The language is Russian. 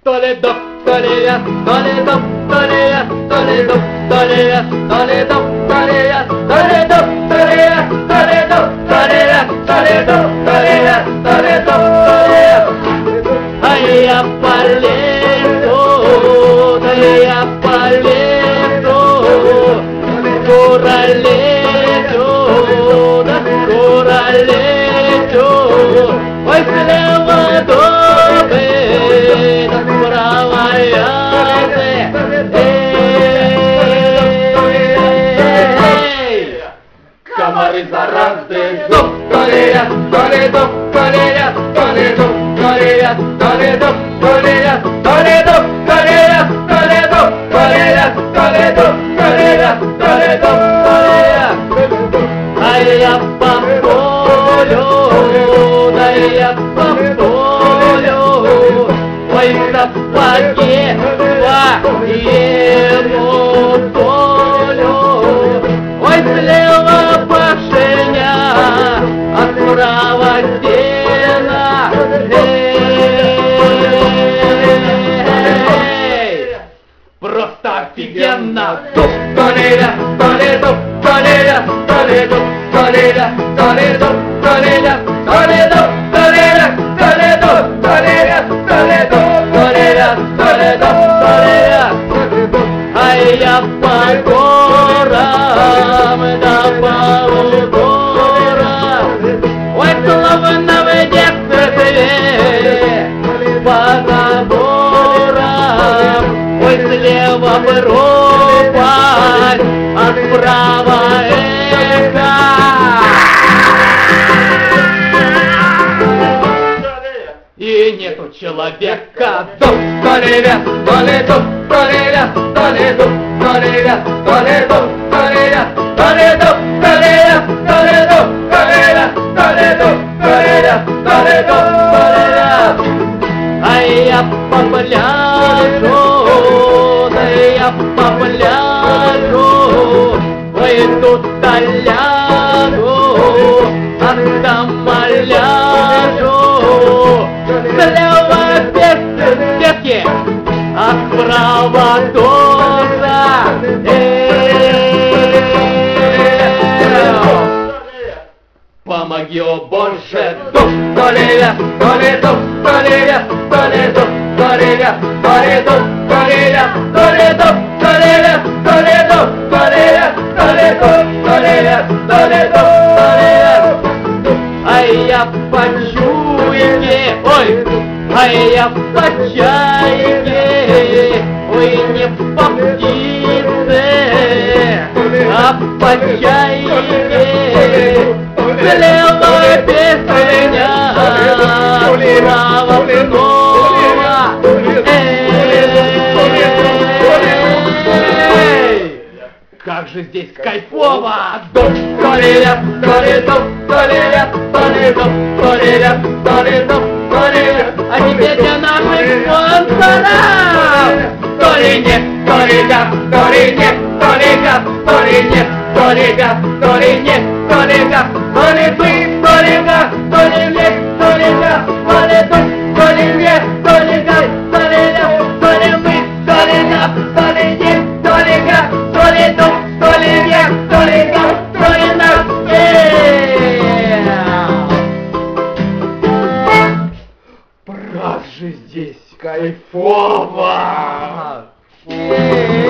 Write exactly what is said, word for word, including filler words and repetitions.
Толедо, Толея, Толедо, Толея, Толедо, Толея, Толедо, Толея, Толедо, Толея, Толедо, Толея, Толедо, Толея, Толедо, Толея. А я полезу, да я полезу, скоро лечу, да скоро лечу. Ой, слева добрый, да справа ясный. Эй, комары заразны, доп, Толея, Толедо, Толея, Толедо, Толея, Толедо, Толея, Толедо, Толея, Толедо, Толея, Толедо, Толея, Толедо, Толея. А я по полю, да я по полю, ой, сапоги своему долю. Ой, слева пашня, а справа стена. Эй, просто офигенно! Доп, Толея, Толедо, Толея, Толедо, Толея, Толедо, Толея, Толедо, Толея, Толедо, Толея, Толедо, Толея, Толедо, Толея. А я по горам, да по горам, ой, словно в детстве по заборам. Ой, слева пропасть, а справа эхо. И нету человека. Доп, Толея, Толедо, Толея, Толедо, Толея, Толедо, Толея, Толедо, Толея, Толедо, Толея, Толедо, Толея, Толедо, Толея. А я по пляжу, да я по пляжу, ой, тут-то лягу, а там ляжу. Слева петки, а справа тоже. Помоги, о Боже, доп, Толея, Толедо, Толея, Толедо, Толея, Толедо, Толея, Толедо, Толея, Толедо, Толея, Толедо, Толея, Толедо, Толея. А я по чуйке, ой, а я по чайке, ой, не по птице, а по чайке. Слева песня, справа снова. Эй, как же здесь кайфово! Доп, Толея, Толедо, Толея, Толедо, Толея, Толедо, Толея. А теперь для наших спонсоров! Толине, Толея, Толине, Толея, Толине, Толея, Толине, Толея, Толиды, Толея, Толине, Толея, Толеду, Толине, Толея, Толея, Толимы, Толея, Толине, Толея, Толеду, Толине, Толея, Толина. Как же здесь кайфово!